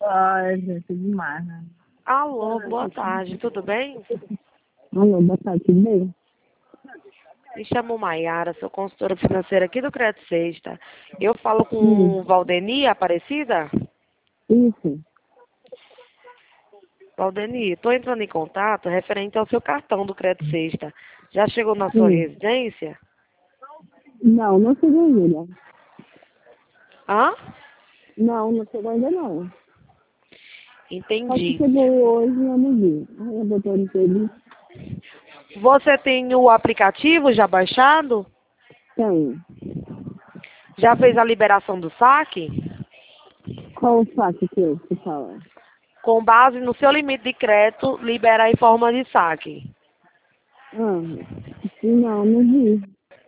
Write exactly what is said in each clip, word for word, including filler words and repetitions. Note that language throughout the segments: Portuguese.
Pode, tudo demais, né? Alô, boa tarde, tudo bem? Alô, boa tarde, tudo bem? Me chamo Maiara, sou consultora financeira aqui do Crédito Sexta. Eu falo com Hum, o Valdeni Aparecida? isso. Valdeni, estou entrando em contato referente ao seu cartão do Crédito Sexta. Já chegou na sua Sim. residência? Não, não chegou ainda. Hã? Não, não chegou ainda não. Só que Entendi. chegou hoje e eu não vi. Aí eu botou no serviço. Você tem o aplicativo já baixado? Tem. Já fez a liberação do saque? Qual o fato que eu te fala? Com base no seu limite de crédito, libera em forma de saque. Ah, não, não vi.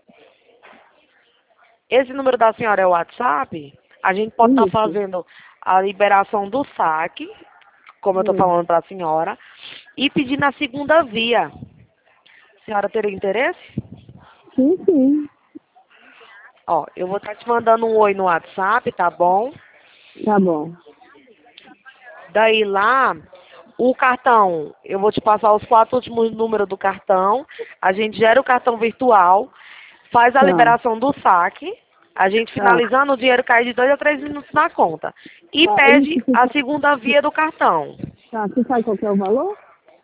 Esse número da senhora é o WhatsApp? A gente pode estar Isso. fazendo a liberação do saque, como eu estou Hum. falando para a senhora, e pedindo a segunda via. A senhora teria interesse? Sim, sim. Ó, eu vou estar te mandando um oi no WhatsApp, tá bom? Tá bom. Daí lá, o cartão, eu vou te passar os quatro últimos números do cartão. A gente gera o cartão virtual, faz a Tá. liberação do saque. A gente Tá. finalizando, o dinheiro cai de dois a três minutos na conta. E Tá. pede Isso, você a sa- segunda via do cartão. tá. Você sabe qual que é o valor?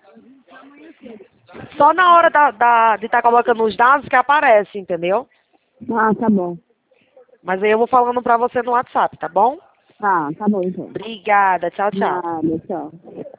Só na hora da, da- de estar colocando os dados que aparece, entendeu? Ah, tá bom. Mas aí eu vou falando pra você no WhatsApp, tá bom? Tá, tá bom então. Obrigada, tchau, tchau. Nada, tchau.